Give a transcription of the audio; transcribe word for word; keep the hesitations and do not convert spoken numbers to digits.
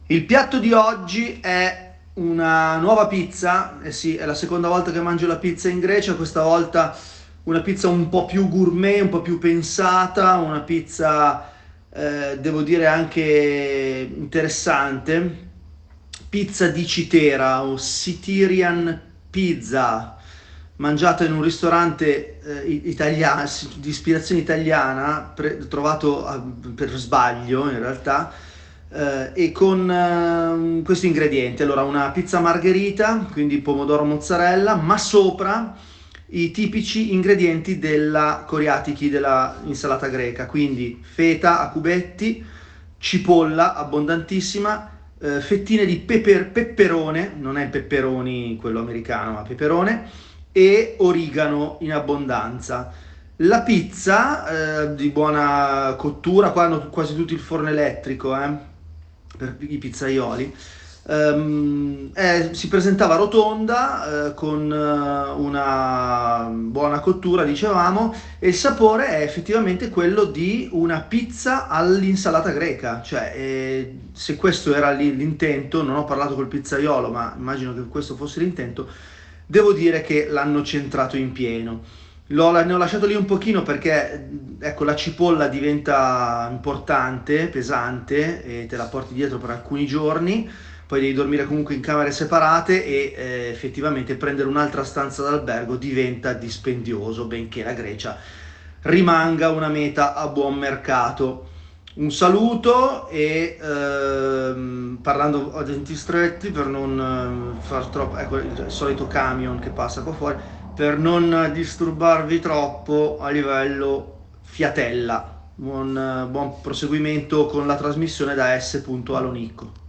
Il piatto di oggi è una nuova pizza, eh sì, è la seconda volta che mangio la pizza in Grecia, questa volta una pizza un po' più gourmet, un po' più pensata, una pizza, eh, devo dire, anche interessante. Pizza di Citera o Citerian Pizza, mangiata in un ristorante eh, italiano, di ispirazione italiana, pre- trovato a- per sbaglio in realtà, eh, e con eh, questi ingredienti. Allora, una pizza margherita, quindi pomodoro mozzarella, ma sopra i tipici ingredienti della coriatichi, della insalata greca, quindi feta a cubetti, cipolla abbondantissima, eh, fettine di peper- peperone, non è il pepperoni quello americano, ma peperone, e origano in abbondanza. La pizza eh, di buona cottura, qua hanno quasi tutto il forno elettrico, eh, per i pizzaioli. Ehm, eh, si presentava rotonda, eh, con eh, una buona cottura, dicevamo, e il sapore è effettivamente quello di una pizza all'insalata greca. Cioè, eh, se questo era lì l'intento, non ho parlato col pizzaiolo, ma immagino che questo fosse l'intento, devo dire che l'hanno centrato in pieno. L'ho, ne ho lasciato lì un pochino perché, ecco, la cipolla diventa importante, pesante, e te la porti dietro per alcuni giorni, poi devi dormire comunque in camere separate e eh, effettivamente prendere un'altra stanza d'albergo diventa dispendioso, benché la Grecia rimanga una meta a buon mercato. Un saluto e ehm, parlando a denti stretti per non eh, far troppo, ecco il solito camion che passa qua fuori, per non disturbarvi troppo a livello fiatella. Buon, buon proseguimento con la trasmissione da S. Alonicco.